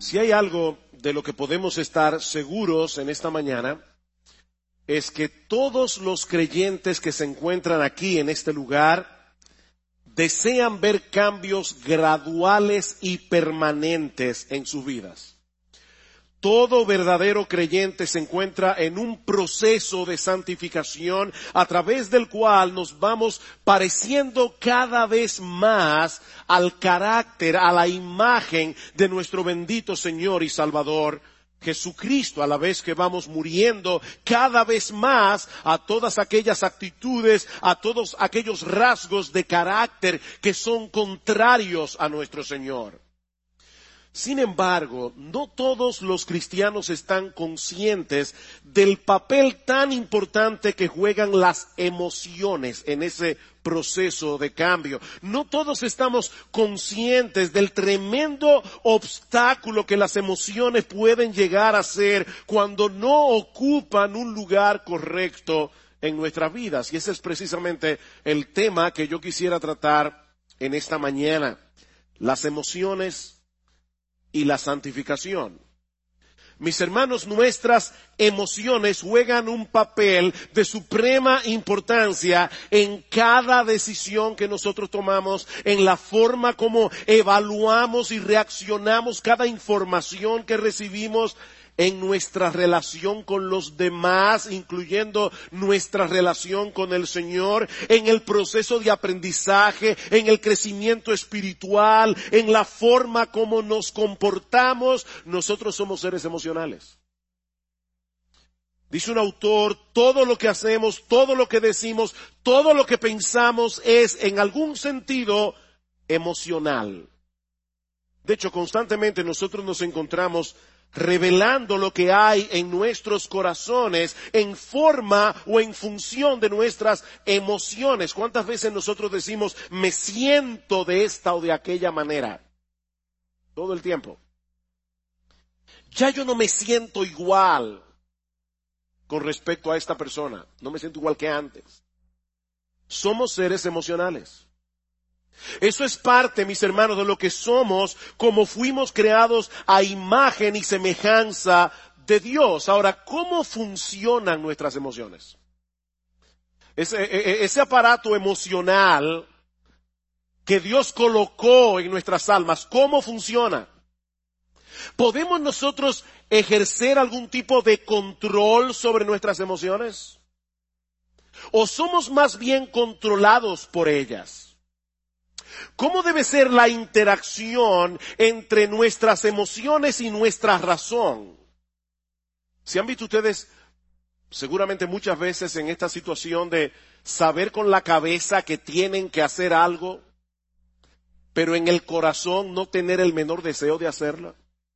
Si hay algo de lo que podemos estar seguros en esta mañana, es que todos los creyentes que se encuentran aquí en este lugar desean ver cambios graduales y permanentes en sus vidas. Todo verdadero creyente se encuentra en un proceso de santificación a través del cual nos vamos pareciendo cada vez más al carácter, a la imagen de nuestro bendito Señor y Salvador Jesucristo, a la vez que vamos muriendo cada vez más a todas aquellas actitudes, a todos aquellos rasgos de carácter que son contrarios a nuestro Señor. Sin embargo, no todos los cristianos están conscientes del papel tan importante que juegan las emociones en ese proceso de cambio. No todos estamos conscientes del tremendo obstáculo que las emociones pueden llegar a ser cuando no ocupan un lugar correcto en nuestras vidas. Y ese es precisamente el tema que yo quisiera tratar en esta mañana. Las emociones y la santificación. Mis hermanos, nuestras emociones juegan un papel de suprema importancia en cada decisión que nosotros tomamos, en la forma como evaluamos y reaccionamos cada información que recibimos, en nuestra relación con los demás, incluyendo nuestra relación con el Señor, en el proceso de aprendizaje, en el crecimiento espiritual, en la forma como nos comportamos. Nosotros somos seres emocionales. Dice un autor, todo lo que hacemos, todo lo que decimos, todo lo que pensamos es en algún sentido emocional. De hecho, constantemente nosotros nos encontramos revelando lo que hay en nuestros corazones en forma o en función de nuestras emociones. ¿Cuántas veces nosotros decimos, me siento de esta o de aquella manera? Todo el tiempo. Ya yo no me siento igual con respecto a esta persona. No me siento igual que antes. Somos seres emocionales. Eso es parte, mis hermanos, de lo que somos, como fuimos creados a imagen y semejanza de Dios. Ahora, ¿cómo funcionan nuestras emociones? Ese aparato emocional que Dios colocó en nuestras almas, ¿cómo funciona? ¿Podemos nosotros ejercer algún tipo de control sobre nuestras emociones? ¿O somos más bien controlados por ellas? ¿Cómo debe ser la interacción entre nuestras emociones y nuestra razón? ¿Se han visto ustedes seguramente muchas veces en esta situación de saber con la cabeza que tienen que hacer algo, pero en el corazón no tener el menor deseo de hacerlo?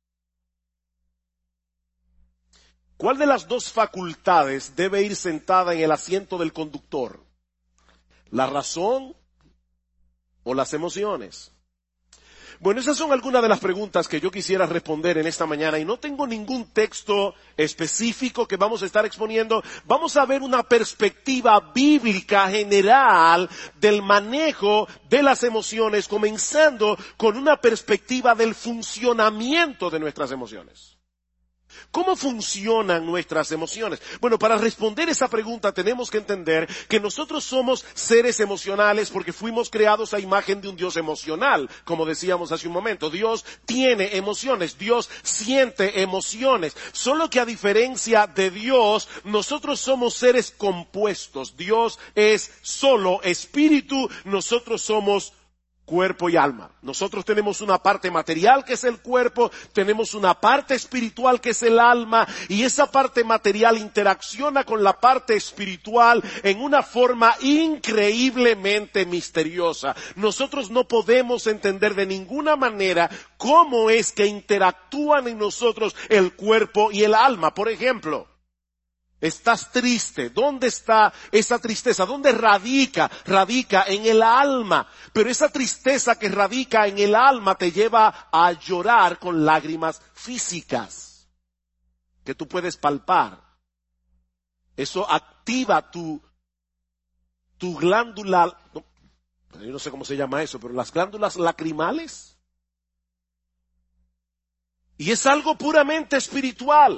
¿Cuál de las dos facultades debe ir sentada en el asiento del conductor? ¿La razón o las emociones? Bueno, esas son algunas de las preguntas que yo quisiera responder en esta mañana, y no tengo ningún texto específico que vamos a estar exponiendo. Vamos a ver una perspectiva bíblica general del manejo de las emociones, comenzando con una perspectiva del funcionamiento de nuestras emociones. ¿Cómo funcionan nuestras emociones? Bueno, para responder esa pregunta tenemos que entender que nosotros somos seres emocionales porque fuimos creados a imagen de un Dios emocional, como decíamos hace un momento. Dios tiene emociones, Dios siente emociones, solo que a diferencia de Dios, nosotros somos seres compuestos. Dios es solo espíritu, nosotros somos cuerpo y alma. Nosotros tenemos una parte material que es el cuerpo, tenemos una parte espiritual que es el alma, y esa parte material interacciona con la parte espiritual en una forma increíblemente misteriosa. Nosotros no podemos entender de ninguna manera cómo es que interactúan en nosotros el cuerpo y el alma. Por ejemplo, estás triste. ¿Dónde está esa tristeza? ¿Dónde radica? Radica en el alma. Pero esa tristeza que radica en el alma te lleva a llorar con lágrimas físicas que tú puedes palpar. Eso activa tu glándula, yo no sé cómo se llama eso, pero las glándulas lacrimales. Y es algo puramente espiritual.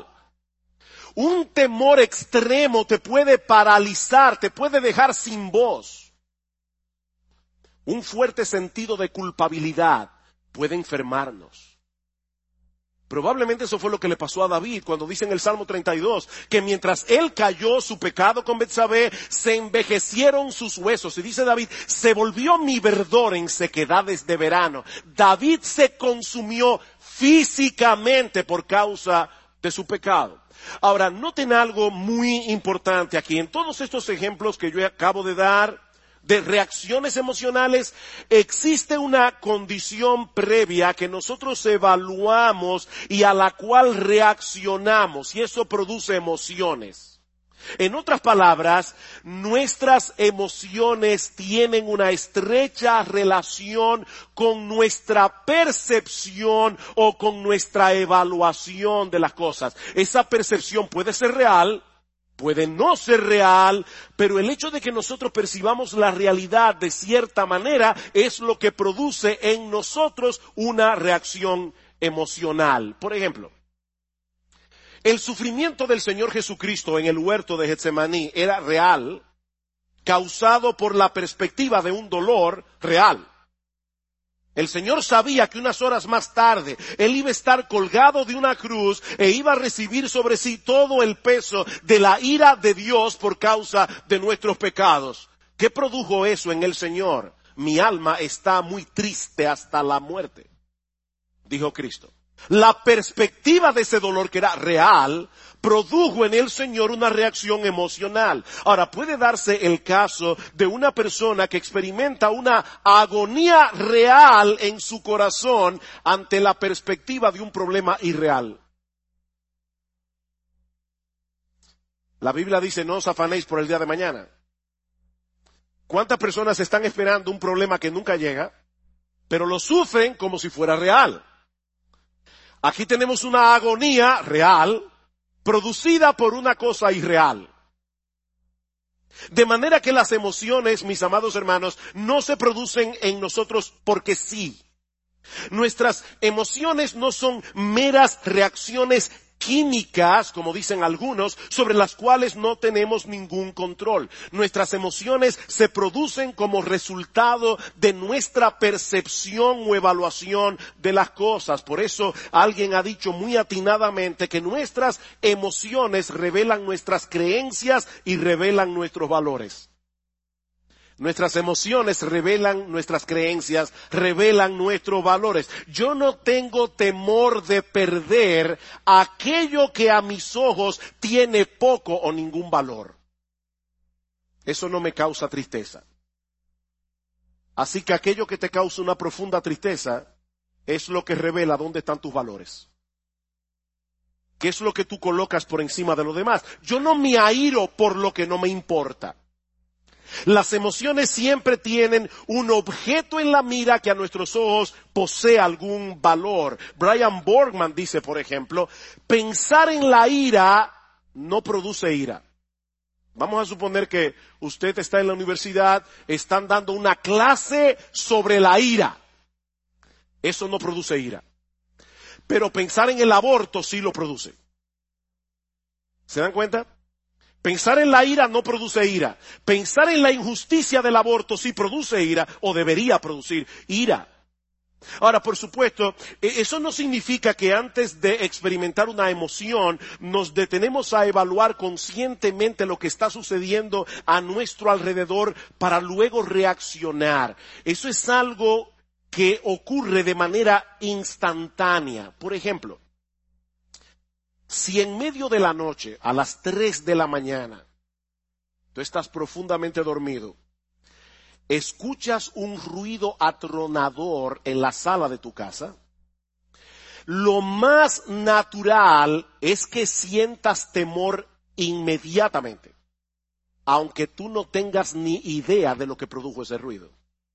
Un temor extremo te puede paralizar, te puede dejar sin voz. Un fuerte sentido de culpabilidad puede enfermarnos. Probablemente eso fue lo que le pasó a David cuando dice en el Salmo 32 que mientras él cayó su pecado con Betsabé, se envejecieron sus huesos. Y dice David, se volvió mi verdor en sequedades de verano. David se consumió físicamente por causa de su pecado. Ahora, noten algo muy importante aquí. En todos estos ejemplos que yo acabo de dar, de reacciones emocionales, existe una condición previa que nosotros evaluamos y a la cual reaccionamos, y eso produce emociones. En otras palabras, nuestras emociones tienen una estrecha relación con nuestra percepción o con nuestra evaluación de las cosas. Esa percepción puede ser real, puede no ser real, pero el hecho de que nosotros percibamos la realidad de cierta manera es lo que produce en nosotros una reacción emocional. Por ejemplo, el sufrimiento del Señor Jesucristo en el huerto de Getsemaní era real, causado por la perspectiva de un dolor real. El Señor sabía que unas horas más tarde Él iba a estar colgado de una cruz e iba a recibir sobre sí todo el peso de la ira de Dios por causa de nuestros pecados. ¿Qué produjo eso en el Señor? Mi alma está muy triste hasta la muerte, dijo Cristo. La perspectiva de ese dolor que era real produjo en el Señor una reacción emocional. Ahora, puede darse el caso de una persona que experimenta una agonía real en su corazón ante la perspectiva de un problema irreal. La Biblia dice, no os afanéis por el día de mañana. ¿Cuántas personas están esperando un problema que nunca llega, pero lo sufren como si fuera real? Aquí tenemos una agonía real, producida por una cosa irreal. De manera que las emociones, mis amados hermanos, no se producen en nosotros porque sí. Nuestras emociones no son meras reacciones químicas, como dicen algunos, sobre las cuales no tenemos ningún control. Nuestras emociones se producen como resultado de nuestra percepción o evaluación de las cosas. Por eso alguien ha dicho muy atinadamente que nuestras emociones revelan nuestras creencias y revelan nuestros valores. Nuestras emociones revelan nuestras creencias, revelan nuestros valores. Yo no tengo temor de perder aquello que a mis ojos tiene poco o ningún valor. Eso no me causa tristeza. Así que aquello que te causa una profunda tristeza es lo que revela dónde están tus valores. ¿Qué es lo que tú colocas por encima de lo demás? Yo no me airo por lo que no me importa. Las emociones siempre tienen un objeto en la mira que a nuestros ojos posee algún valor. Brian Borgman dice, por ejemplo, pensar en la ira no produce ira. Vamos a suponer que usted está en la universidad, están dando una clase sobre la ira. Eso no produce ira. Pero pensar en el aborto sí lo produce. ¿Se dan cuenta? Pensar en la ira no produce ira. Pensar en la injusticia del aborto sí produce ira o debería producir ira. Ahora, por supuesto, eso no significa que antes de experimentar una emoción nos detenemos a evaluar conscientemente lo que está sucediendo a nuestro alrededor para luego reaccionar. Eso es algo que ocurre de manera instantánea. Por ejemplo, si en medio de la noche, a las 3 de la mañana, tú estás profundamente dormido, escuchas un ruido atronador en la sala de tu casa, lo más natural es que sientas temor inmediatamente, aunque tú no tengas ni idea de lo que produjo ese ruido.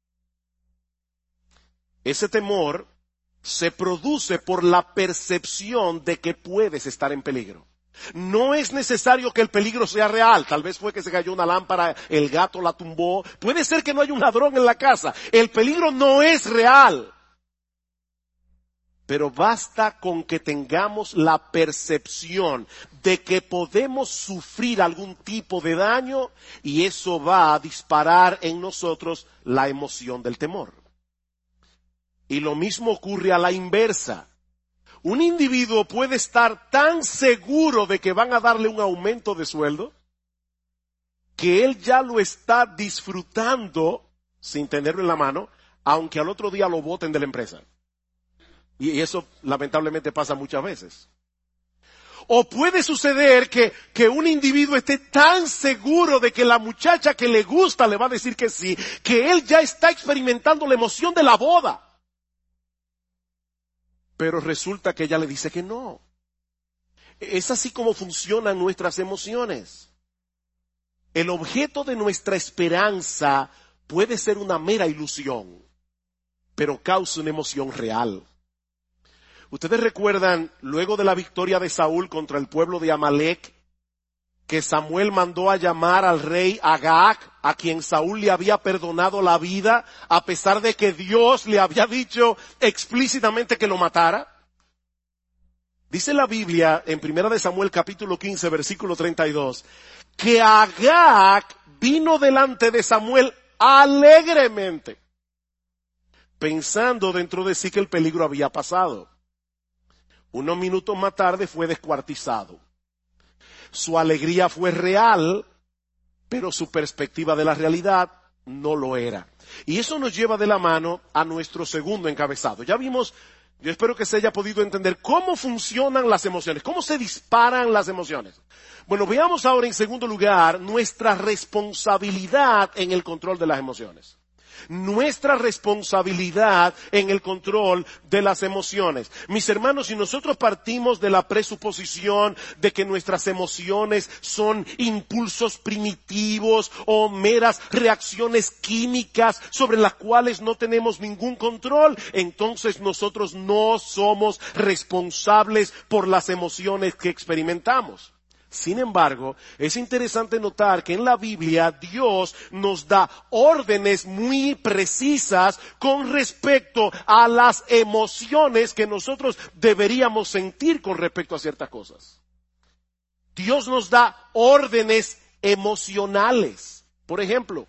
Ese temor se produce por la percepción de que puedes estar en peligro. No es necesario que el peligro sea real. Tal vez fue que se cayó una lámpara, el gato la tumbó. Puede ser que no haya un ladrón en la casa. El peligro no es real. pero basta con que tengamos la percepción de que podemos sufrir algún tipo de daño y eso va a disparar en nosotros la emoción del temor. Y lo mismo ocurre a la inversa. Un individuo puede estar tan seguro de que van a darle un aumento de sueldo que él ya lo está disfrutando sin tenerlo en la mano, aunque al otro día lo boten de la empresa. Y eso lamentablemente pasa muchas veces. O puede suceder que un individuo esté tan seguro de que la muchacha que le gusta le va a decir que sí, que él ya está experimentando la emoción de la boda. Pero resulta que ella le dice que no. Es así como funcionan nuestras emociones. El objeto de nuestra esperanza puede ser una mera ilusión, pero causa una emoción real. Ustedes recuerdan, luego de la victoria de Saúl contra el pueblo de Amalek, que Samuel mandó a llamar al rey Agag, a quien Saúl le había perdonado la vida, a pesar de que Dios le había dicho explícitamente que lo matara. Dice la Biblia en 1 Samuel capítulo 15, versículo 32, que Agag vino delante de Samuel alegremente, pensando dentro de sí que el peligro había pasado. Unos minutos más tarde fue descuartizado. Su alegría fue real, pero su perspectiva de la realidad no lo era. Y eso nos lleva de la mano a nuestro segundo encabezado. Ya vimos, yo espero que se haya podido entender cómo funcionan las emociones, cómo se disparan las emociones. Bueno, veamos ahora en segundo lugar nuestra responsabilidad en el control de las emociones. Nuestra responsabilidad en el control de las emociones. Mis hermanos, si nosotros partimos de la presuposición de que nuestras emociones son impulsos primitivos o meras reacciones químicas sobre las cuales no tenemos ningún control, entonces nosotros no somos responsables por las emociones que experimentamos. Sin embargo, es interesante notar que en la Biblia Dios nos da órdenes muy precisas con respecto a las emociones que nosotros deberíamos sentir con respecto a ciertas cosas. Dios nos da órdenes emocionales. Por ejemplo,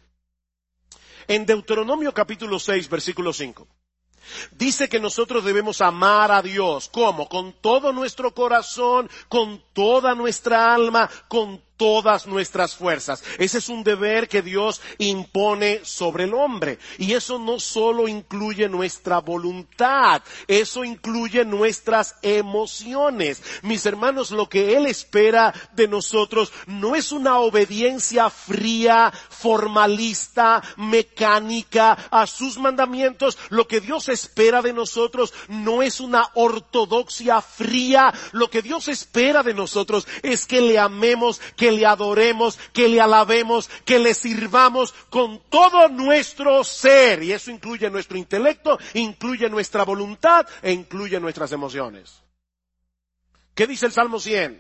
en Deuteronomio capítulo 6, versículo 5. Dice que nosotros debemos amar a Dios. ¿Cómo? Con todo nuestro corazón, con toda nuestra alma, con todas nuestras fuerzas. Ese es un deber que Dios impone sobre el hombre. Y eso no solo incluye nuestra voluntad, eso incluye nuestras emociones. Mis hermanos, lo que Él espera de nosotros no es una obediencia fría, formalista, mecánica a sus mandamientos. Lo que Dios espera de nosotros no es una ortodoxia fría. Lo que Dios espera de nosotros es que le amemos, que le adoremos, que le alabemos, que le sirvamos con todo nuestro ser. Y eso incluye nuestro intelecto, incluye nuestra voluntad e incluye nuestras emociones. ¿Qué dice el Salmo 100?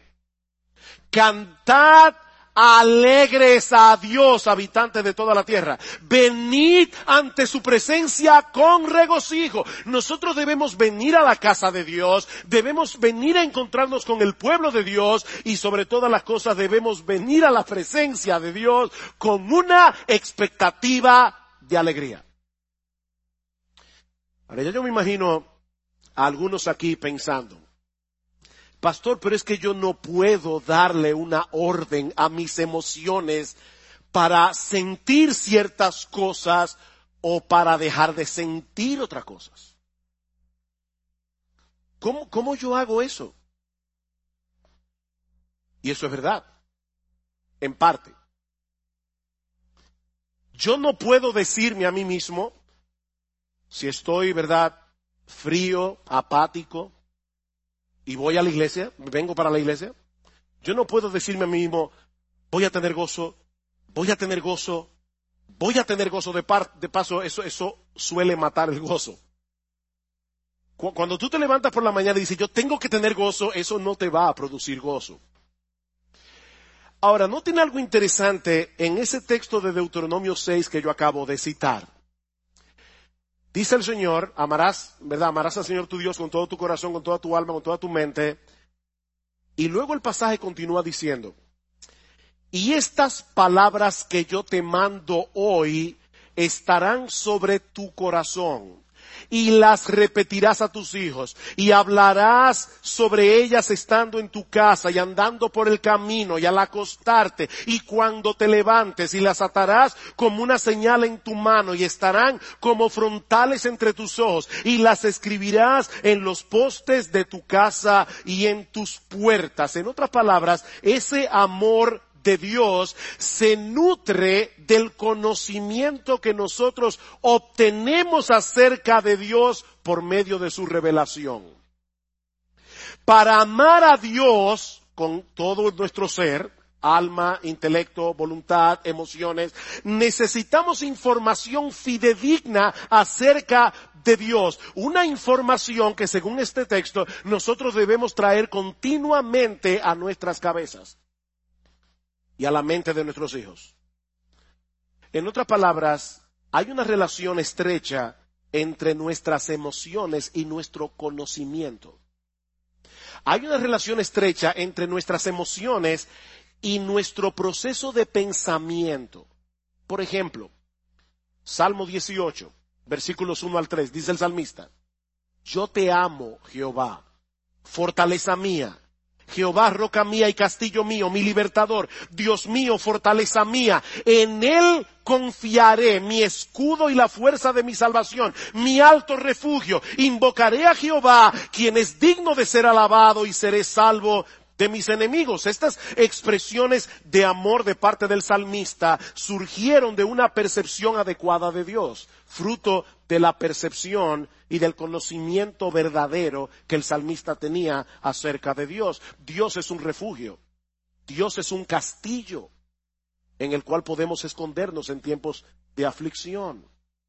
Cantad alegres a Dios, habitantes de toda la tierra. Venid ante su presencia con regocijo. Nosotros debemos venir a la casa de Dios, debemos venir a encontrarnos con el pueblo de Dios y sobre todas las cosas debemos venir a la presencia de Dios con una expectativa de alegría. Ahora ya yo me imagino a algunos aquí pensando, pastor, pero es que yo no puedo darle una orden a mis emociones para sentir ciertas cosas o para dejar de sentir otras cosas. ¿Cómo yo hago eso? Y eso es verdad, en parte. Yo no puedo decirme a mí mismo, si estoy, ¿verdad?, frío, apático, y voy a la iglesia, vengo para la iglesia, yo no puedo decirme a mí mismo, voy a tener gozo, voy a tener gozo, voy a tener gozo. De paso, eso suele matar el gozo. Cuando tú te levantas por la mañana y dices, yo tengo que tener gozo, eso no te va a producir gozo. Ahora, noten algo interesante en ese texto de Deuteronomio 6 que yo acabo de citar. Dice el Señor, amarás, ¿verdad? Amarás al Señor tu Dios con todo tu corazón, con toda tu alma, con toda tu mente. Y luego el pasaje continúa diciendo, y estas palabras que yo te mando hoy estarán sobre tu corazón. Y las repetirás a tus hijos, y hablarás sobre ellas estando en tu casa y andando por el camino y al acostarte y cuando te levantes, y las atarás como una señal en tu mano y estarán como frontales entre tus ojos, y las escribirás en los postes de tu casa y en tus puertas. En otras palabras, ese amor de Dios se nutre del conocimiento que nosotros obtenemos acerca de Dios por medio de su revelación. Para amar a Dios con todo nuestro ser, alma, intelecto, voluntad, emociones, necesitamos información fidedigna acerca de Dios. Una información que, según este texto, nosotros debemos traer continuamente a nuestras cabezas y a la mente de nuestros hijos. En otras palabras, hay una relación estrecha entre nuestras emociones y nuestro conocimiento. Hay una relación estrecha entre nuestras emociones y nuestro proceso de pensamiento. Por ejemplo, Salmo 18, versículos 1 al 3, dice el salmista, yo te amo, Jehová, fortaleza mía. Jehová, roca mía y castillo mío, mi libertador, Dios mío, fortaleza mía, en Él confiaré, mi escudo y la fuerza de mi salvación, mi alto refugio. Invocaré a Jehová, quien es digno de ser alabado, y seré salvo de mis enemigos. Estas expresiones de amor de parte del salmista surgieron de una percepción adecuada de Dios, fruto de la percepción y del conocimiento verdadero que el salmista tenía acerca de Dios. Dios es un refugio, Dios es un castillo en el cual podemos escondernos en tiempos de aflicción.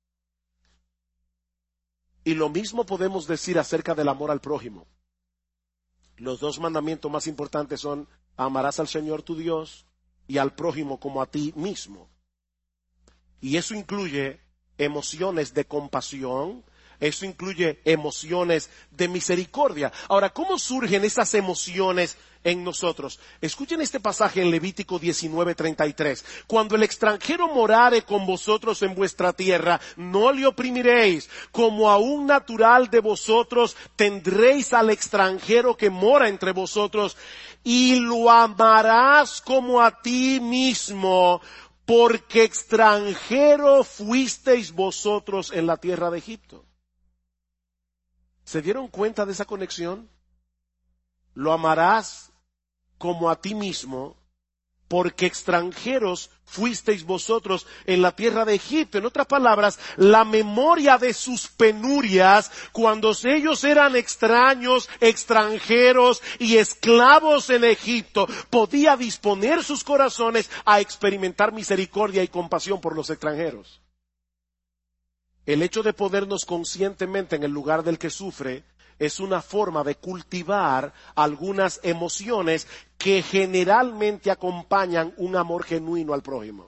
Y lo mismo podemos decir acerca del amor al prójimo. Los dos mandamientos más importantes son: amarás al Señor tu Dios y al prójimo como a ti mismo. Y eso incluye emociones de compasión, eso incluye emociones de misericordia. Ahora, ¿cómo surgen esas emociones en nosotros? Escuchen este pasaje en Levítico 19:33. Cuando el extranjero morare con vosotros en vuestra tierra, no le oprimiréis. Como a un natural de vosotros tendréis al extranjero que mora entre vosotros, y lo amarás como a ti mismo, porque extranjero fuisteis vosotros en la tierra de Egipto. ¿Se dieron cuenta de esa conexión? Lo amarás como a ti mismo, porque extranjeros fuisteis vosotros en la tierra de Egipto. En otras palabras, la memoria de sus penurias, cuando ellos eran extraños, extranjeros y esclavos en Egipto, podía disponer sus corazones a experimentar misericordia y compasión por los extranjeros. El hecho de ponernos conscientemente en el lugar del que sufre es una forma de cultivar algunas emociones que generalmente acompañan un amor genuino al prójimo.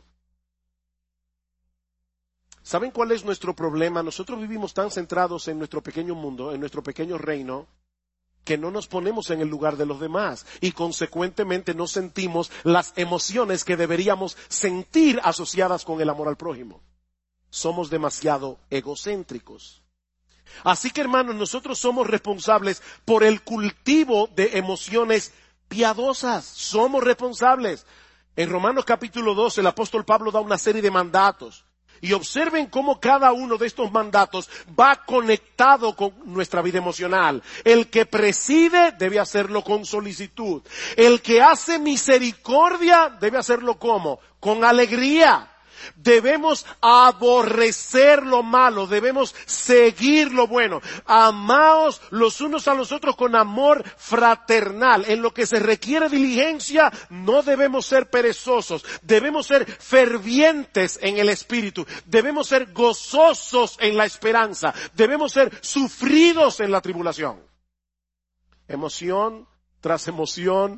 ¿Saben cuál es nuestro problema? Nosotros vivimos tan centrados en nuestro pequeño mundo, en nuestro pequeño reino, que no nos ponemos en el lugar de los demás y consecuentemente no sentimos las emociones que deberíamos sentir asociadas con el amor al prójimo. Somos demasiado egocéntricos. Así que, hermanos, nosotros somos responsables por el cultivo de emociones piadosas. Somos responsables. En Romanos capítulo 12, el apóstol Pablo da una serie de mandatos. Y observen cómo cada uno de estos mandatos va conectado con nuestra vida emocional. El que preside debe hacerlo con solicitud. El que hace misericordia debe hacerlo ¿cómo? Con alegría. Debemos aborrecer lo malo, debemos seguir lo bueno. Amaos los unos a los otros con amor fraternal. En lo que se requiere diligencia, no debemos ser perezosos. Debemos ser fervientes en el espíritu. Debemos ser gozosos en la esperanza. Debemos ser sufridos en la tribulación. Emoción tras emoción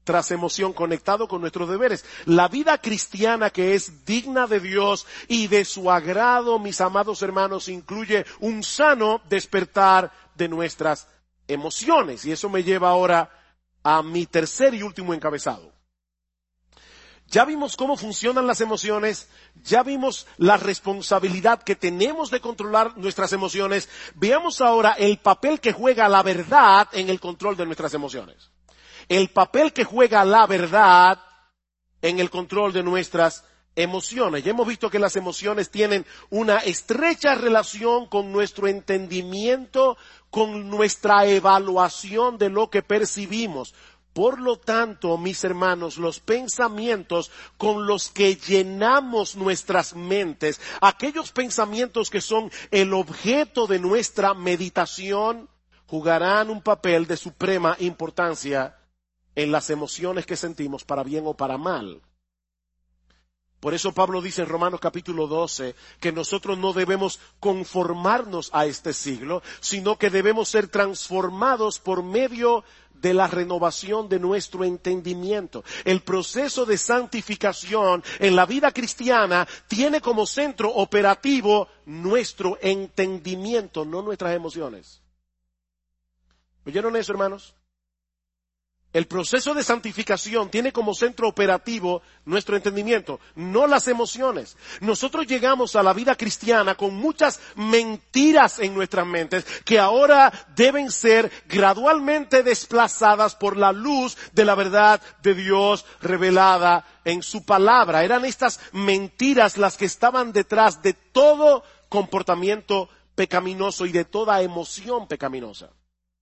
tras emoción, conectado con nuestros deberes. La vida cristiana que es digna de Dios y de su agrado, mis amados hermanos, incluye un sano despertar de nuestras emociones. Y eso me lleva ahora a mi tercer y último encabezado. Ya vimos cómo funcionan las emociones, ya vimos la responsabilidad que tenemos de controlar nuestras emociones. Veamos ahora el papel que juega la verdad en el control de nuestras emociones. El papel que juega la verdad en el control de nuestras emociones. Ya hemos visto que las emociones tienen una estrecha relación con nuestro entendimiento, con nuestra evaluación de lo que percibimos. Por lo tanto, mis hermanos, los pensamientos con los que llenamos nuestras mentes, aquellos pensamientos que son el objeto de nuestra meditación, jugarán un papel de suprema importancia en las emociones que sentimos, para bien o para mal. Por eso Pablo dice en Romanos capítulo 12 que nosotros no debemos conformarnos a este siglo, sino que debemos ser transformados por medio de la renovación de nuestro entendimiento. El proceso de santificación en la vida cristiana tiene como centro operativo nuestro entendimiento, no nuestras emociones. ¿Oyeron eso, hermanos? El proceso de santificación tiene como centro operativo nuestro entendimiento, no las emociones. Nosotros llegamos a la vida cristiana con muchas mentiras en nuestras mentes que ahora deben ser gradualmente desplazadas por la luz de la verdad de Dios revelada en su palabra. Eran estas mentiras las que estaban detrás de todo comportamiento pecaminoso y de toda emoción pecaminosa.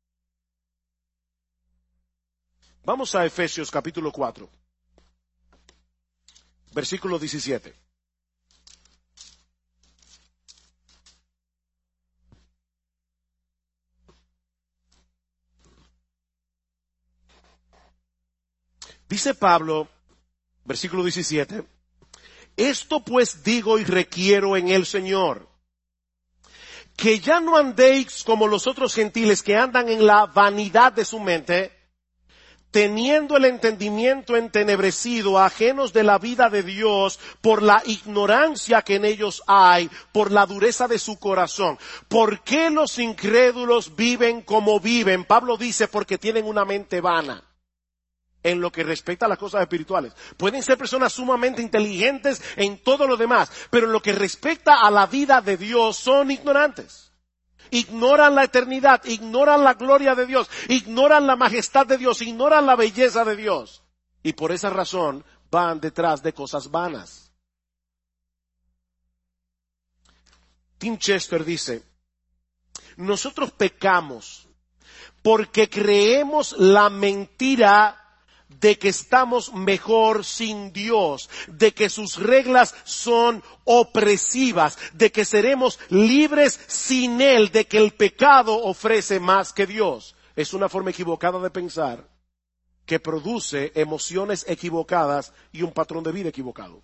Vamos a Efesios capítulo 4, versículo 17. Dice Pablo, versículo 17, esto pues digo y requiero en el Señor, que ya no andéis como los otros gentiles que andan en la vanidad de su mente, teniendo el entendimiento entenebrecido, ajenos de la vida de Dios, por la ignorancia que en ellos hay, por la dureza de su corazón. ¿Por qué los incrédulos viven como viven? Pablo dice, porque tienen una mente vana en lo que respecta a las cosas espirituales. Pueden ser personas sumamente inteligentes en todo lo demás, pero en lo que respecta a la vida de Dios son ignorantes. Ignoran la eternidad, ignoran la gloria de Dios, ignoran la majestad de Dios, ignoran la belleza de Dios. Y por esa razón van detrás de cosas vanas. Tim Chester dice, nosotros pecamos porque creemos la mentira de que estamos mejor sin Dios, de que sus reglas son opresivas, de que seremos libres sin Él, de que el pecado ofrece más que Dios. Es una forma equivocada de pensar que produce emociones equivocadas y un patrón de vida equivocado.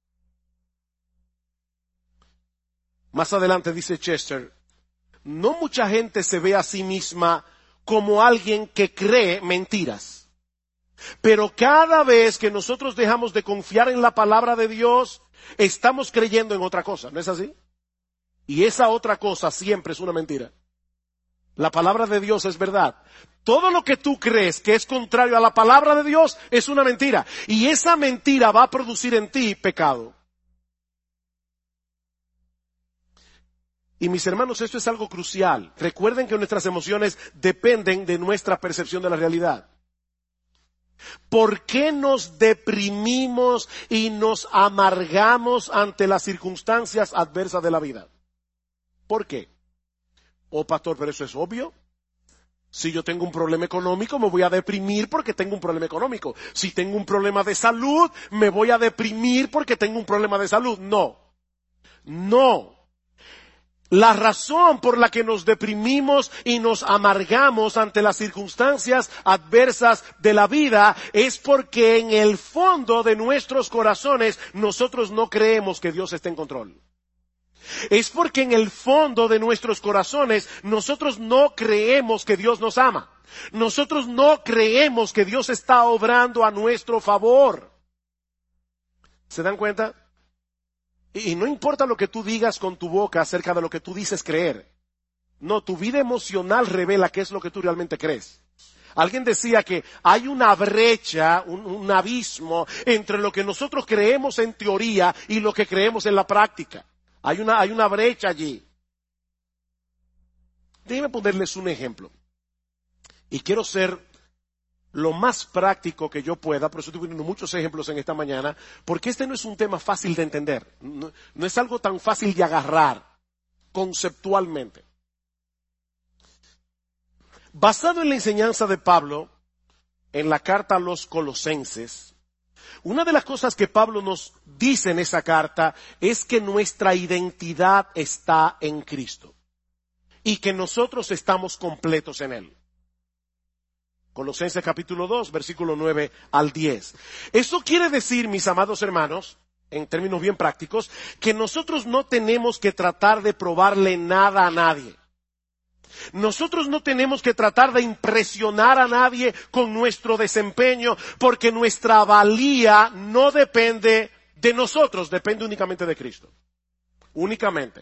Más adelante dice Chester, no mucha gente se ve a sí misma como alguien que cree mentiras. Pero cada vez que nosotros dejamos de confiar en la palabra de Dios, estamos creyendo en otra cosa, ¿no es así? Y esa otra cosa siempre es una mentira. La palabra de Dios es verdad. Todo lo que tú crees que es contrario a la palabra de Dios es una mentira. Y esa mentira va a producir en ti pecado. Y mis hermanos, esto es algo crucial. Recuerden que nuestras emociones dependen de nuestra percepción de la realidad. ¿Por qué nos deprimimos y nos amargamos ante las circunstancias adversas de la vida? ¿Por qué? Oh, pastor, pero eso es obvio. Si yo tengo un problema económico, me voy a deprimir porque tengo un problema económico. Si tengo un problema de salud, me voy a deprimir porque tengo un problema de salud. No. La razón por la que nos deprimimos y nos amargamos ante las circunstancias adversas de la vida es porque en el fondo de nuestros corazones nosotros no creemos que Dios esté en control. Es porque en el fondo de nuestros corazones nosotros no creemos que Dios nos ama. Nosotros no creemos que Dios está obrando a nuestro favor. ¿Se dan cuenta? Y no importa lo que tú digas con tu boca acerca de lo que tú dices creer. No, tu vida emocional revela qué es lo que tú realmente crees. Alguien decía que hay una brecha, un abismo entre lo que nosotros creemos en teoría y lo que creemos en la práctica. Hay una brecha allí. Déjenme ponerles un ejemplo. Y quiero ser lo más práctico que yo pueda, por eso estoy poniendo muchos ejemplos en esta mañana, porque este no es un tema fácil de entender. No es algo tan fácil de agarrar conceptualmente. Basado en la enseñanza de Pablo, en la carta a los Colosenses, una de las cosas que Pablo nos dice en esa carta es que nuestra identidad está en Cristo y que nosotros estamos completos en Él. Colosenses capítulo 2, versículo 9 al 10. Eso quiere decir, mis amados hermanos, en términos bien prácticos, que nosotros no tenemos que tratar de probarle nada a nadie. Nosotros no tenemos que tratar de impresionar a nadie con nuestro desempeño, porque nuestra valía no depende de nosotros, depende únicamente de Cristo. Únicamente.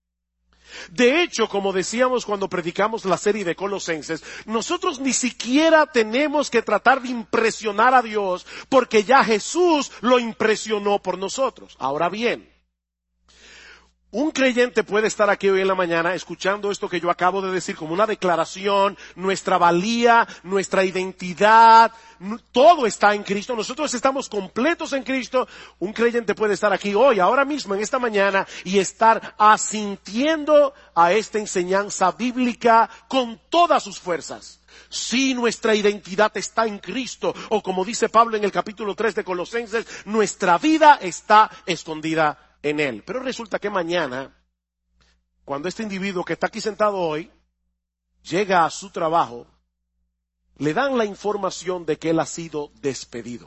De hecho, como decíamos cuando predicamos la serie de Colosenses, nosotros ni siquiera tenemos que tratar de impresionar a Dios, porque ya Jesús lo impresionó por nosotros. Ahora bien, un creyente puede estar aquí hoy en la mañana escuchando esto que yo acabo de decir como una declaración, nuestra valía, nuestra identidad, todo está en Cristo, nosotros estamos completos en Cristo. Un creyente puede estar aquí hoy, ahora mismo, en esta mañana, y estar asintiendo a esta enseñanza bíblica con todas sus fuerzas. Si nuestra identidad está en Cristo, o como dice Pablo en el capítulo 3 de Colosenses, nuestra vida está escondida en Él. Pero resulta que mañana, cuando este individuo que está aquí sentado hoy, llega a su trabajo, le dan la información de que él ha sido despedido.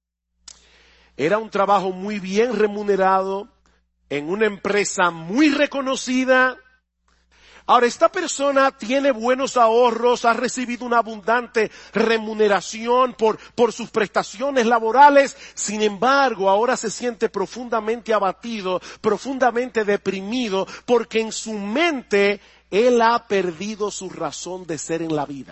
Era un trabajo muy bien remunerado, en una empresa muy reconocida. Ahora, esta persona tiene buenos ahorros, ha recibido una abundante remuneración por sus prestaciones laborales. Sin embargo, ahora se siente profundamente abatido, profundamente deprimido, porque en su mente él ha perdido su razón de ser en la vida.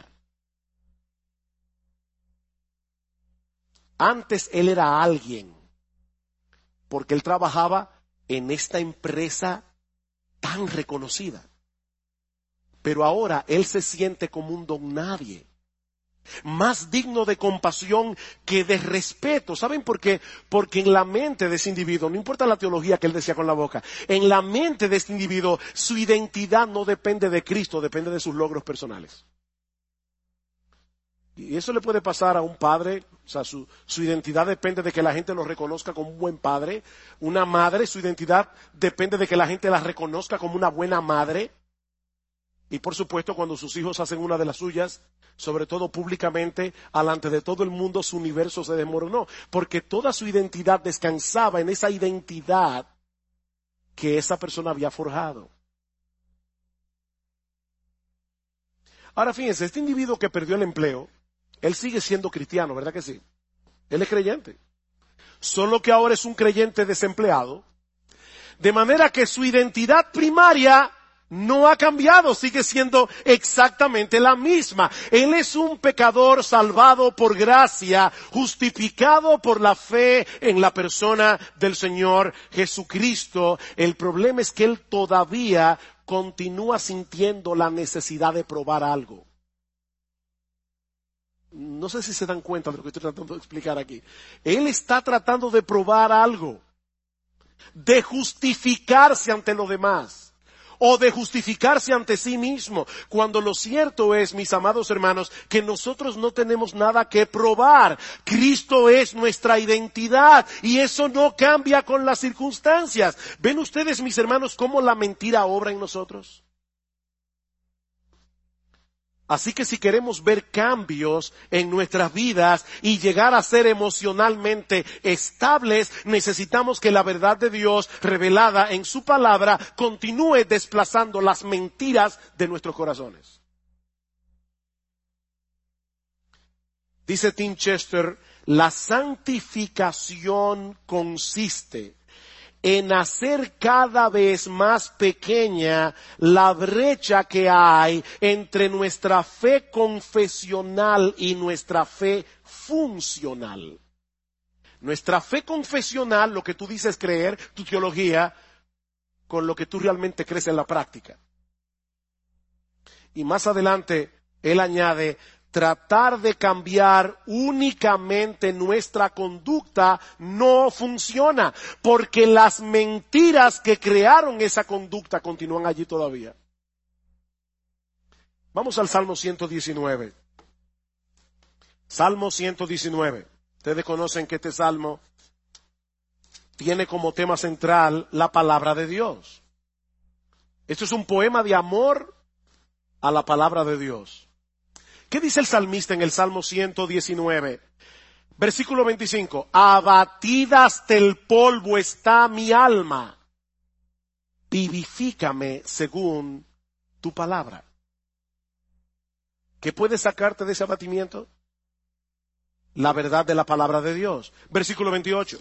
Antes él era alguien, porque él trabajaba en esta empresa tan reconocida. Pero ahora él se siente como un don nadie, más digno de compasión que de respeto. ¿Saben por qué? Porque en la mente de ese individuo, no importa la teología que él decía con la boca, en la mente de este individuo, su identidad no depende de Cristo, depende de sus logros personales. Y eso le puede pasar a un padre, o sea, su identidad depende de que la gente lo reconozca como un buen padre. Una madre, su identidad depende de que la gente la reconozca como una buena madre. Y por supuesto, cuando sus hijos hacen una de las suyas, sobre todo públicamente, alante de todo el mundo, su universo se desmoronó. Porque toda su identidad descansaba en esa identidad que esa persona había forjado. Ahora fíjense, este individuo que perdió el empleo, él sigue siendo cristiano, ¿verdad que sí? Él es creyente. Solo que ahora es un creyente desempleado. De manera que su identidad primaria no ha cambiado, sigue siendo exactamente la misma. Él es un pecador salvado por gracia, justificado por la fe en la persona del Señor Jesucristo. El problema es que él todavía continúa sintiendo la necesidad de probar algo. No sé si se dan cuenta de lo que estoy tratando de explicar aquí. Él está tratando de probar algo, de justificarse ante los demás, o de justificarse ante sí mismo, cuando lo cierto es, mis amados hermanos, que nosotros no tenemos nada que probar. Cristo es nuestra identidad y eso no cambia con las circunstancias. ¿Ven ustedes, mis hermanos, cómo la mentira obra en nosotros? Así que si queremos ver cambios en nuestras vidas y llegar a ser emocionalmente estables, necesitamos que la verdad de Dios revelada en su palabra continúe desplazando las mentiras de nuestros corazones. Dice Tim Chester, la santificación consiste en hacer cada vez más pequeña la brecha que hay entre nuestra fe confesional y nuestra fe funcional. Nuestra fe confesional, lo que tú dices creer, tu teología, con lo que tú realmente crees en la práctica. Y más adelante, él añade, tratar de cambiar únicamente nuestra conducta no funciona, porque las mentiras que crearon esa conducta continúan allí todavía. Vamos al Salmo 119. Salmo 119. Ustedes conocen que este salmo tiene como tema central la palabra de Dios. Esto es un poema de amor a la palabra de Dios. ¿Qué dice el salmista en el Salmo 119? Versículo 25. Abatida hasta el polvo está mi alma. Vivifícame según tu palabra. ¿Qué puede sacarte de ese abatimiento? La verdad de la palabra de Dios. Versículo 28.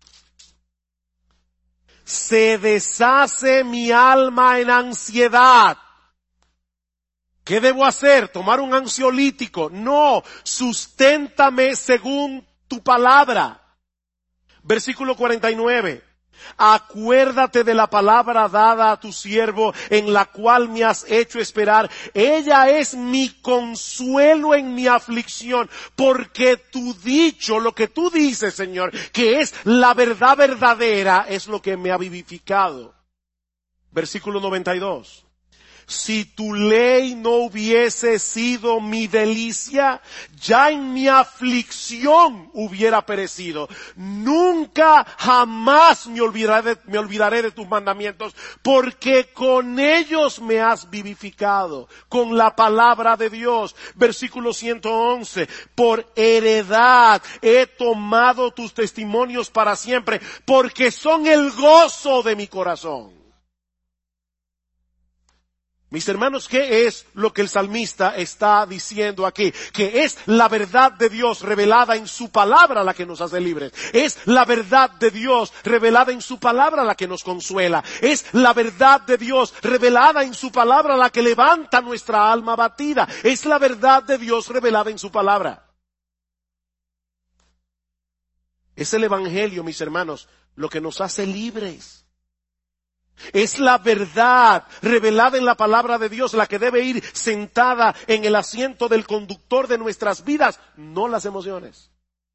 Se deshace mi alma en ansiedad. ¿Qué debo hacer? ¿Tomar un ansiolítico? No, susténtame según tu palabra. Versículo 49. Acuérdate de la palabra dada a tu siervo, en la cual me has hecho esperar. Ella es mi consuelo en mi aflicción, porque tu dicho, lo que tú dices, Señor, que es la verdad verdadera, es lo que me ha vivificado. Versículo 92. Si tu ley no hubiese sido mi delicia, ya en mi aflicción hubiera perecido. Nunca, jamás me olvidaré de tus mandamientos, porque con ellos me has vivificado, con la palabra de Dios. Versículo 111, por heredad he tomado tus testimonios para siempre, porque son el gozo de mi corazón. Mis hermanos, ¿qué es lo que el salmista está diciendo aquí? Que es la verdad de Dios revelada en su palabra la que nos hace libres. Es la verdad de Dios revelada en su palabra la que nos consuela. Es la verdad de Dios revelada en su palabra la que levanta nuestra alma abatida. Es la verdad de Dios revelada en su palabra. Es el evangelio, mis hermanos, lo que nos hace libres. Es la verdad revelada en la palabra de Dios la que debe ir sentada en el asiento del conductor de nuestras vidas, no las emociones.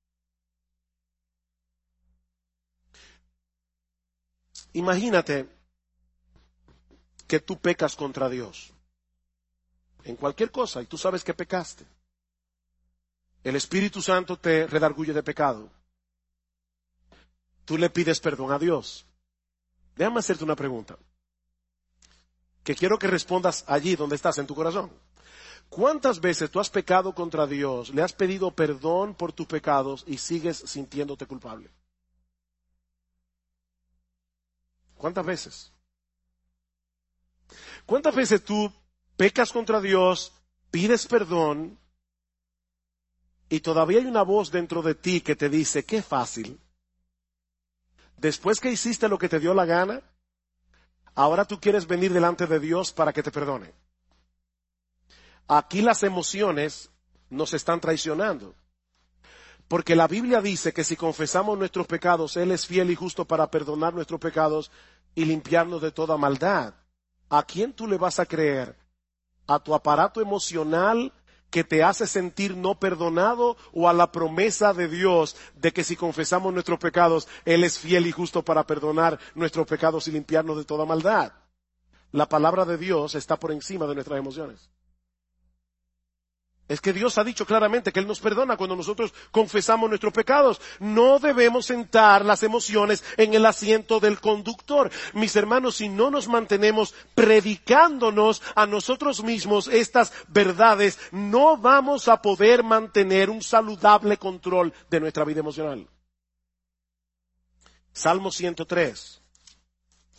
Imagínate que tú pecas contra Dios en cualquier cosa y tú sabes que pecaste. El Espíritu Santo te redarguye de pecado. Tú le pides perdón a Dios. Déjame hacerte una pregunta, que quiero que respondas allí donde estás en tu corazón. ¿Cuántas veces tú has pecado contra Dios, le has pedido perdón por tus pecados y sigues sintiéndote culpable? ¿Cuántas veces? ¿Cuántas veces tú pecas contra Dios, pides perdón y todavía hay una voz dentro de ti que te dice, qué fácil? Después que hiciste lo que te dio la gana, ahora tú quieres venir delante de Dios para que te perdone. Aquí las emociones nos están traicionando. Porque la Biblia dice que si confesamos nuestros pecados, Él es fiel y justo para perdonar nuestros pecados y limpiarnos de toda maldad. ¿A quién tú le vas a creer? ¿A tu aparato emocional que te hace sentir no perdonado o a la promesa de Dios de que si confesamos nuestros pecados, Él es fiel y justo para perdonar nuestros pecados y limpiarnos de toda maldad? La palabra de Dios está por encima de nuestras emociones. Es que Dios ha dicho claramente que Él nos perdona cuando nosotros confesamos nuestros pecados. No debemos sentar las emociones en el asiento del conductor. Mis hermanos, si no nos mantenemos predicándonos a nosotros mismos estas verdades, no vamos a poder mantener un saludable control de nuestra vida emocional. Salmo 103,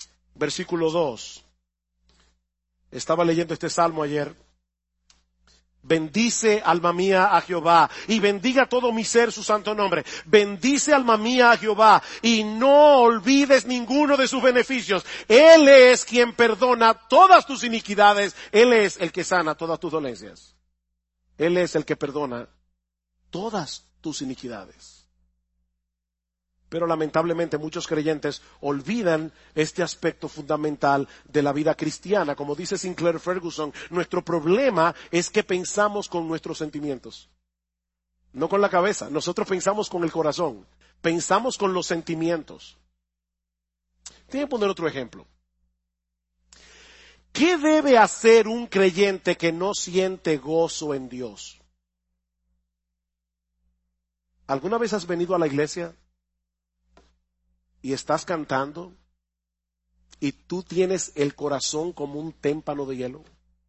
versículo 2. Estaba leyendo este salmo ayer. Bendice, alma mía, a Jehová, y bendiga todo mi ser su santo nombre. Bendice, alma mía, a Jehová, y no olvides ninguno de sus beneficios. Él es quien perdona todas tus iniquidades. Él es el que sana todas tus dolencias. Él es el que perdona todas tus iniquidades. Pero lamentablemente muchos creyentes olvidan este aspecto fundamental de la vida cristiana. Como dice Sinclair Ferguson, nuestro problema es que pensamos con nuestros sentimientos, no con la cabeza. Nosotros pensamos con el corazón, pensamos con los sentimientos. Voy a poner otro ejemplo. ¿Qué debe hacer un creyente que no siente gozo en Dios? ¿Alguna vez has venido a la iglesia y estás cantando y tú tienes el corazón como un témpano de hielo?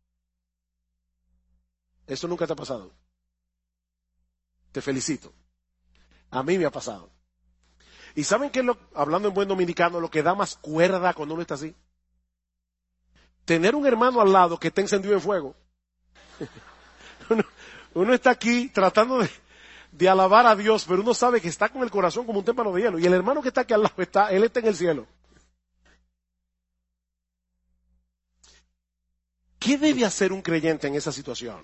¿Eso nunca te ha pasado? Te felicito. A mí me ha pasado. ¿Y saben qué es hablando en buen dominicano, lo que da más cuerda cuando uno está así? Tener un hermano al lado que esté encendido en fuego. Uno está aquí tratando de alabar a Dios, pero uno sabe que está con el corazón como un témpano de hielo. Y el hermano que está aquí al lado, él está en el cielo. ¿Qué debe hacer un creyente en esa situación?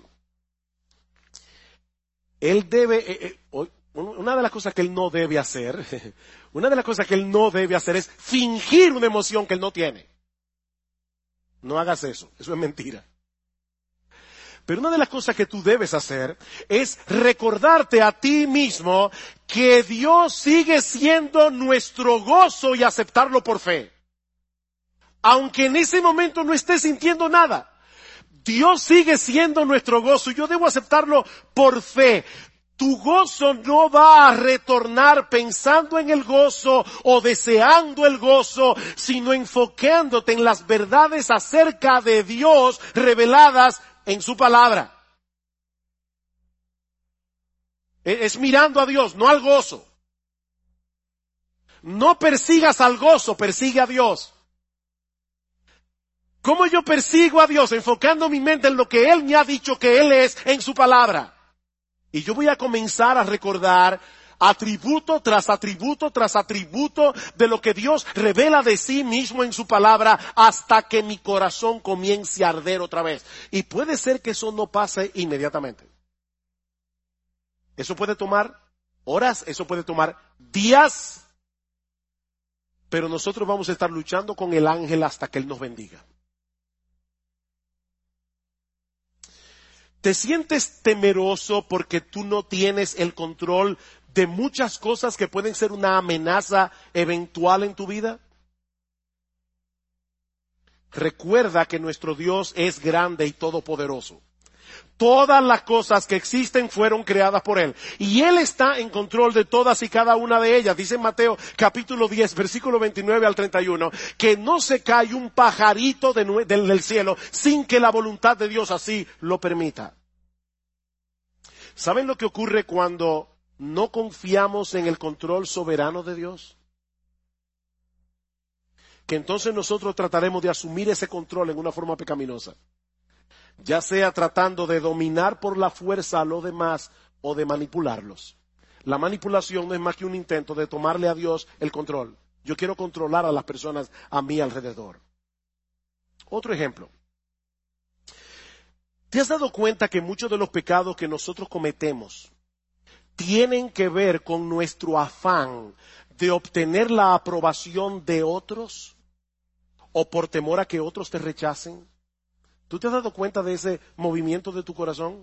Él debe, una de las cosas que él no debe hacer, es fingir una emoción que él no tiene. No hagas eso es mentira. Pero una de las cosas que tú debes hacer es recordarte a ti mismo que Dios sigue siendo nuestro gozo y aceptarlo por fe. Aunque en ese momento no estés sintiendo nada, Dios sigue siendo nuestro gozo y yo debo aceptarlo por fe. Tu gozo no va a retornar pensando en el gozo o deseando el gozo, sino enfocándote en las verdades acerca de Dios reveladas en su palabra. Es mirando a Dios, no al gozo. No persigas al gozo, persigue a Dios. ¿Cómo yo persigo a Dios? Enfocando mi mente en lo que Él me ha dicho que Él es en su palabra. Y yo voy a comenzar a recordar atributo tras atributo tras atributo de lo que Dios revela de sí mismo en su palabra hasta que mi corazón comience a arder otra vez. Y puede ser que eso no pase inmediatamente. Eso puede tomar horas, eso puede tomar días, pero nosotros vamos a estar luchando con el ángel hasta que Él nos bendiga. ¿Te sientes temeroso porque tú no tienes el control de muchas cosas que pueden ser una amenaza eventual en tu vida? Recuerda que nuestro Dios es grande y todopoderoso. Todas las cosas que existen fueron creadas por Él. Y Él está en control de todas y cada una de ellas. Dice en Mateo capítulo 10, versículo 29 al 31, que no se cae un pajarito del cielo sin que la voluntad de Dios así lo permita. ¿Saben lo que ocurre cuando no confiamos en el control soberano de Dios? Que entonces nosotros trataremos de asumir ese control en una forma pecaminosa. Ya sea tratando de dominar por la fuerza a los demás o de manipularlos. La manipulación no es más que un intento de tomarle a Dios el control. Yo quiero controlar a las personas a mi alrededor. Otro ejemplo. ¿Te has dado cuenta que muchos de los pecados que nosotros cometemos tienen que ver con nuestro afán de obtener la aprobación de otros o por temor a que otros te rechacen? ¿Tú te has dado cuenta de ese movimiento de tu corazón?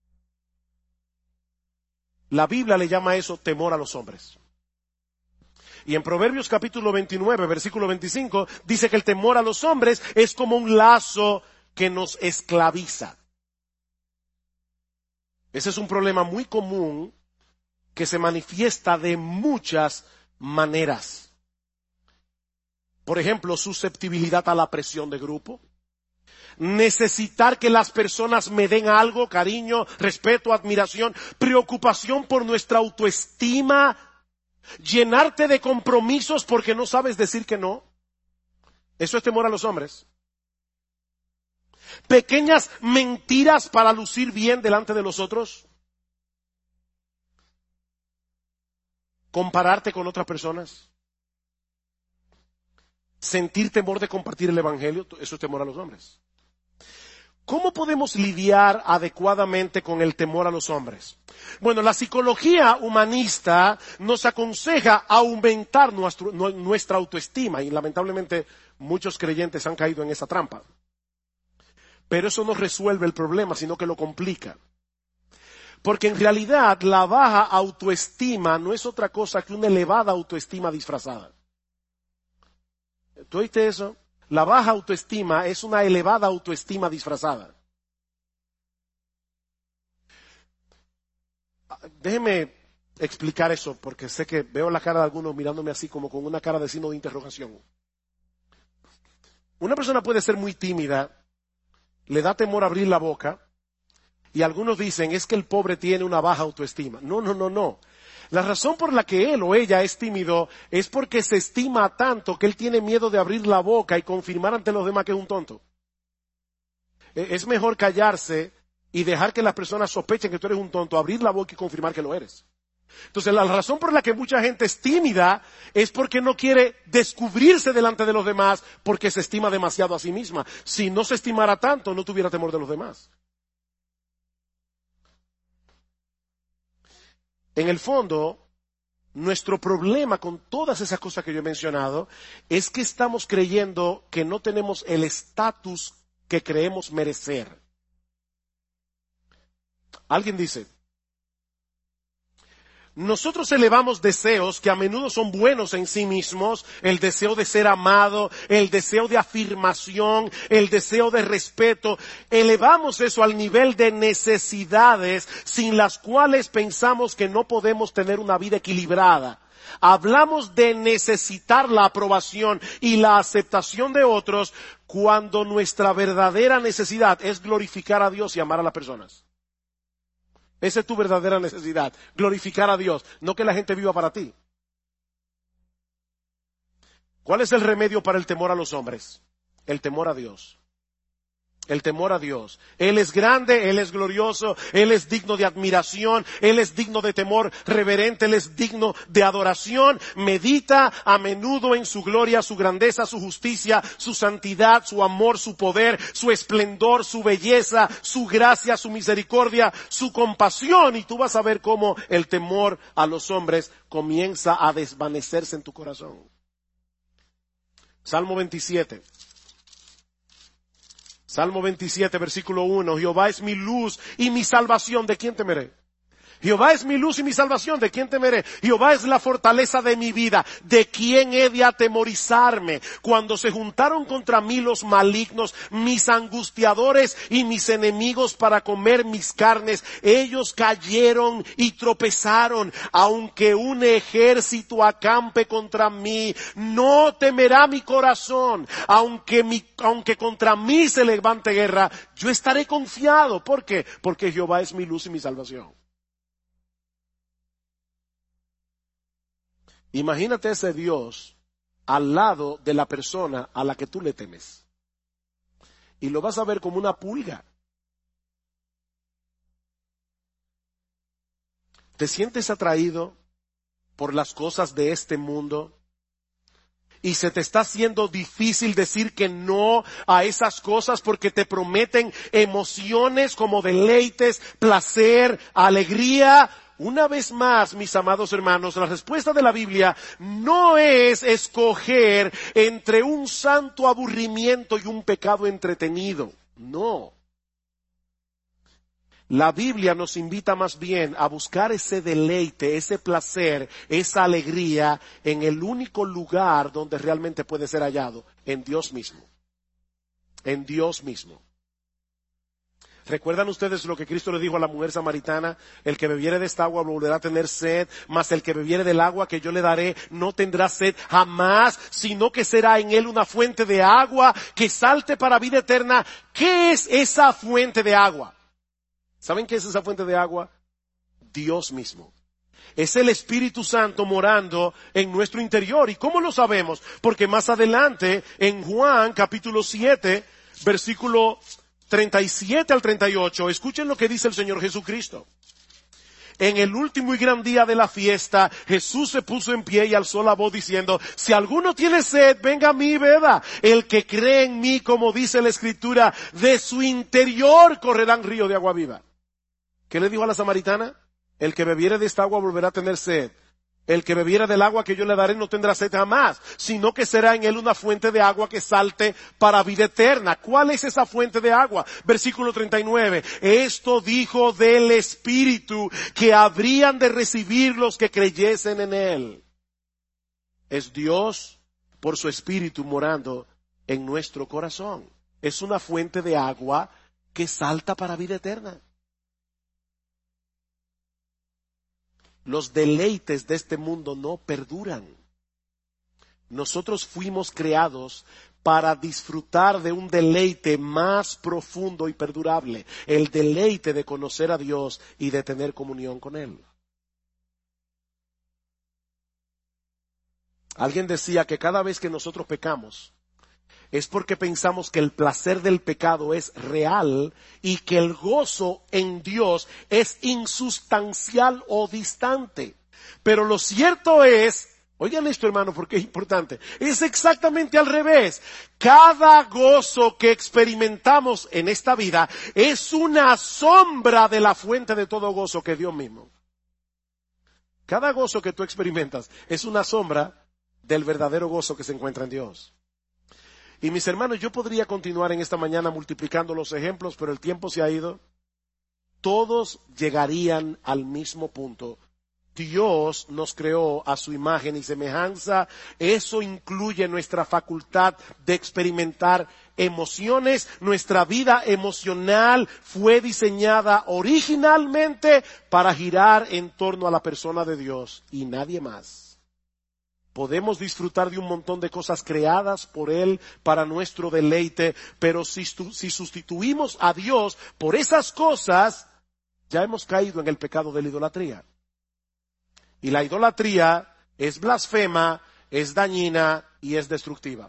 La Biblia le llama a eso temor a los hombres. Y en Proverbios capítulo 29, versículo 25, dice que el temor a los hombres es como un lazo que nos esclaviza. Ese es un problema muy común que se manifiesta de muchas maneras. Por ejemplo, susceptibilidad a la presión de grupo. Necesitar que las personas me den algo, cariño, respeto, admiración, preocupación por nuestra autoestima, llenarte de compromisos porque no sabes decir que no. Eso es temor a los hombres. Pequeñas mentiras para lucir bien delante de los otros. Compararte con otras personas. Sentir temor de compartir el evangelio, eso es temor a los hombres. ¿Cómo podemos lidiar adecuadamente con el temor a los hombres? Bueno, la psicología humanista nos aconseja aumentar nuestra autoestima y lamentablemente muchos creyentes han caído en esa trampa. Pero eso no resuelve el problema, sino que lo complica. Porque en realidad la baja autoestima no es otra cosa que una elevada autoestima disfrazada. ¿Tú oíste eso? La baja autoestima es una elevada autoestima disfrazada. Déjeme explicar eso, porque sé que veo la cara de algunos mirándome así como con una cara de signo de interrogación. Una persona puede ser muy tímida, le da temor abrir la boca, y algunos dicen, es que el pobre tiene una baja autoestima. No. La razón por la que él o ella es tímido es porque se estima tanto que él tiene miedo de abrir la boca y confirmar ante los demás que es un tonto. Es mejor callarse y dejar que las personas sospechen que tú eres un tonto, abrir la boca y confirmar que lo eres. Entonces la razón por la que mucha gente es tímida es porque no quiere descubrirse delante de los demás porque se estima demasiado a sí misma. Si no se estimara tanto, no tuviera temor de los demás. En el fondo, nuestro problema con todas esas cosas que yo he mencionado es que estamos creyendo que no tenemos el estatus que creemos merecer. Alguien dice, nosotros elevamos deseos que a menudo son buenos en sí mismos, el deseo de ser amado, el deseo de afirmación, el deseo de respeto. Elevamos eso al nivel de necesidades sin las cuales pensamos que no podemos tener una vida equilibrada. Hablamos de necesitar la aprobación y la aceptación de otros cuando nuestra verdadera necesidad es glorificar a Dios y amar a las personas. Esa es tu verdadera necesidad, glorificar a Dios, no que la gente viva para ti. ¿Cuál es el remedio para el temor a los hombres? El temor a Dios. El temor a Dios. Él es grande, Él es glorioso, Él es digno de admiración, Él es digno de temor reverente, Él es digno de adoración. Medita a menudo en su gloria, su grandeza, su justicia, su santidad, su amor, su poder, su esplendor, su belleza, su gracia, su misericordia, su compasión. Y tú vas a ver cómo el temor a los hombres comienza a desvanecerse en tu corazón. Salmo 27. Salmo 27, versículo 1. Jehová es mi luz y mi salvación, ¿de quién temeré? Jehová es mi luz y mi salvación, ¿de quién temeré? Jehová es la fortaleza de mi vida, ¿de quién he de atemorizarme? Cuando se juntaron contra mí los malignos, mis angustiadores y mis enemigos para comer mis carnes, ellos cayeron y tropezaron. Aunque un ejército acampe contra mí, no temerá mi corazón. Aunque contra mí se levante guerra, yo estaré confiado. ¿Por qué? Porque Jehová es mi luz y mi salvación. Imagínate ese Dios al lado de la persona a la que tú le temes. Y lo vas a ver como una pulga. ¿Te sientes atraído por las cosas de este mundo? Y se te está haciendo difícil decir que no a esas cosas porque te prometen emociones como deleites, placer, alegría. Una vez más, mis amados hermanos, la respuesta de la Biblia no es escoger entre un santo aburrimiento y un pecado entretenido. No. La Biblia nos invita más bien a buscar ese deleite, ese placer, esa alegría en el único lugar donde realmente puede ser hallado, en Dios mismo. En Dios mismo. ¿Recuerdan ustedes lo que Cristo le dijo a la mujer samaritana? El que bebiere de esta agua volverá a tener sed, mas el que bebiere del agua que yo le daré no tendrá sed jamás, sino que será en él una fuente de agua que salte para vida eterna. ¿Qué es esa fuente de agua? ¿Saben qué es esa fuente de agua? Dios mismo. Es el Espíritu Santo morando en nuestro interior. ¿Y cómo lo sabemos? Porque más adelante, en Juan capítulo 7, versículo 37 al 38, escuchen lo que dice el Señor Jesucristo. En el último y gran día de la fiesta, Jesús se puso en pie y alzó la voz diciendo, si alguno tiene sed, venga a mí y beba. El que cree en mí, como dice la Escritura, de su interior correrán ríos de agua viva. ¿Qué le dijo a la samaritana? El que bebiere de esta agua volverá a tener sed. El que bebiera del agua que yo le daré no tendrá sed jamás, sino que será en él una fuente de agua que salte para vida eterna. ¿Cuál es esa fuente de agua? Versículo 39. Esto dijo del Espíritu que habrían de recibir los que creyesen en él. Es Dios por su Espíritu morando en nuestro corazón. Es una fuente de agua que salta para vida eterna. Los deleites de este mundo no perduran. Nosotros fuimos creados para disfrutar de un deleite más profundo y perdurable, el deleite de conocer a Dios y de tener comunión con Él. Alguien decía que cada vez que nosotros pecamos, es porque pensamos que el placer del pecado es real y que el gozo en Dios es insustancial o distante. Pero lo cierto es, oigan esto hermano porque es importante, es exactamente al revés. Cada gozo que experimentamos en esta vida es una sombra de la fuente de todo gozo que es Dios mismo. Cada gozo que tú experimentas es una sombra del verdadero gozo que se encuentra en Dios. Y mis hermanos, yo podría continuar en esta mañana multiplicando los ejemplos, pero el tiempo se ha ido. Todos llegarían al mismo punto. Dios nos creó a su imagen y semejanza. Eso incluye nuestra facultad de experimentar emociones. Nuestra vida emocional fue diseñada originalmente para girar en torno a la persona de Dios y nadie más. Podemos disfrutar de un montón de cosas creadas por Él para nuestro deleite, pero si sustituimos a Dios por esas cosas, ya hemos caído en el pecado de la idolatría. Y la idolatría es blasfema, es dañina y es destructiva.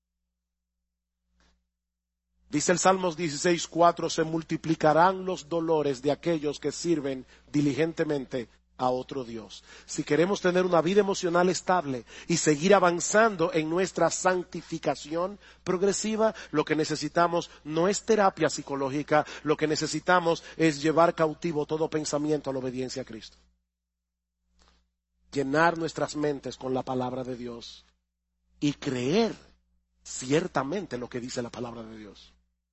Dice el Salmos 16:4, se multiplicarán los dolores de aquellos que sirven diligentemente a otro Dios. Si queremos tener una vida emocional estable y seguir avanzando en nuestra santificación progresiva, lo que necesitamos no es terapia psicológica, lo que necesitamos es llevar cautivo todo pensamiento a la obediencia a Cristo. Llenar nuestras mentes con la palabra de Dios y creer ciertamente lo que dice la palabra de Dios.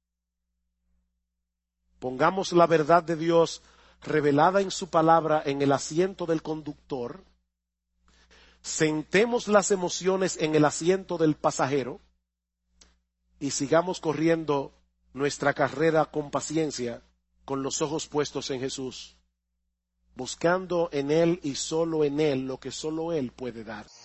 Pongamos la verdad de Dios revelada en su palabra en el asiento del conductor, sentemos las emociones en el asiento del pasajero y sigamos corriendo nuestra carrera con paciencia, con los ojos puestos en Jesús, buscando en Él y solo en Él lo que solo Él puede dar.